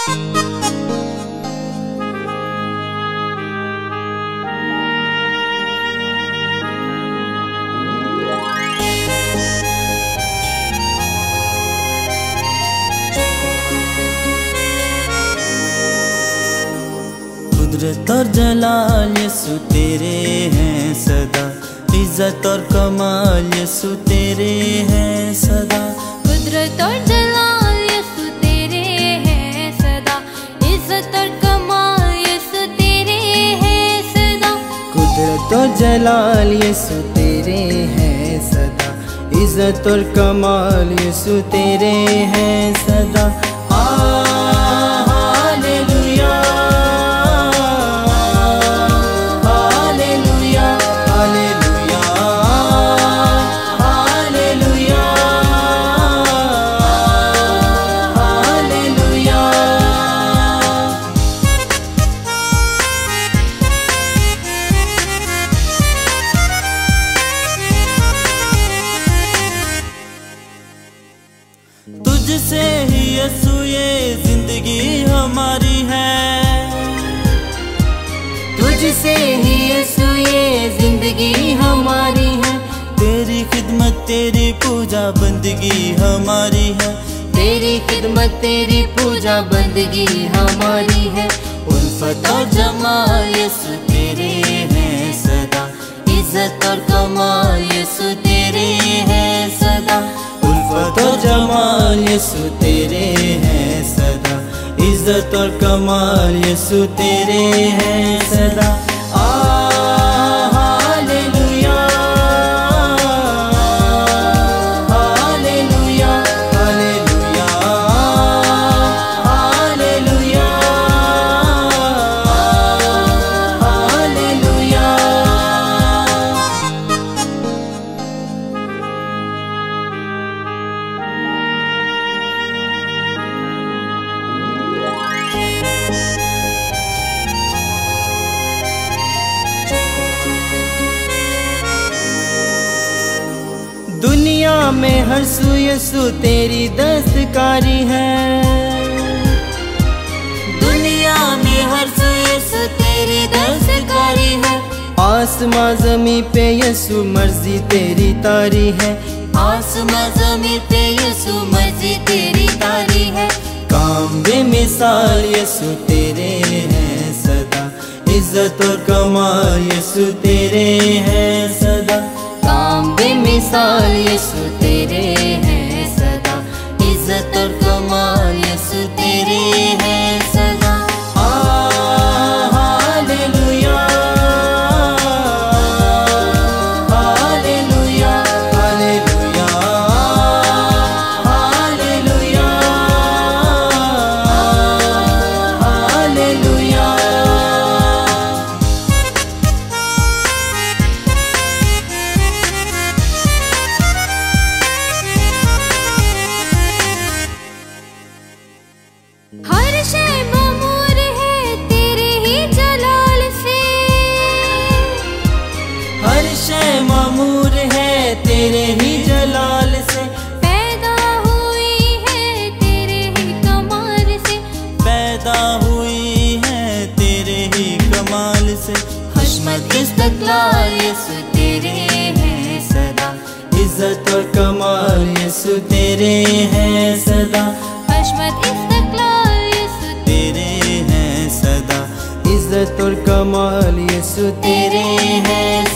कुदरत और जलाल यीशु तेरे हैं सदा, इज्जत और कमाल यीशु तेरे हैं सदा। कुदरत और जलाल यीशु तेरे हैं सदा, इज्जत और कमाल यीशु तेरे हैं सदा। कुदरत और जलाल यीशु तेरे हैं सदा, इज्जत और कमाल यीशु तेरे हैं सदा। तुझसे ही यीशु ये जिंदगी हमारी है, तुझसे ही यीशु ये जिंदगी हमारी है। तेरी खिदमत तेरी पूजा बंदगी हमारी है, तेरी खिदमत तेरी पूजा बंदगी हमारी है। उल्फत और जमाल यीशु तेरे हैं सदा, इज्जत और कमाल यीशु तेरे हैं सदा। उल्फत और जमाल यीशु तेरे हैं सदा, इज्जत और कमाल यीशु तेरे हैं सदा। दुनिया में हर सू यीशु तेरी दस्तकारी है, दुनिया में हर सू यीशु तेरी दस्तकारी है। आसमां ज़मीं पे यीशु मर्जी तेरी तारी है, आसमां ज़मीं पे यीशु मर्जी तेरी तारी है। काम बेमिसाल यीशु तेरे हैं सदा, इज्जत और कमाल यीशु तेरे हैं सदा। काम बेमिसाल यीशु तेरे हैं सदा, इज्जत और कमाल यीशु तेरे हैं सदा। हर शय मामूर है तेरे ही जलाल से, हर शय मामूर है तेरे ही जलाल से। पैदा हुई है तेरे ही कमाल से, पैदा हुई है तेरे ही कमाल से। हशमत इस्तक़लाल यीशु तेरे हैं सदा, इज्जत और कमाल यीशु तेरे हैं सदा। हशमत इस्तक़लाल यीशु तेरे हैं सदा, इज्जत और कमाल यीशु तेरे हैं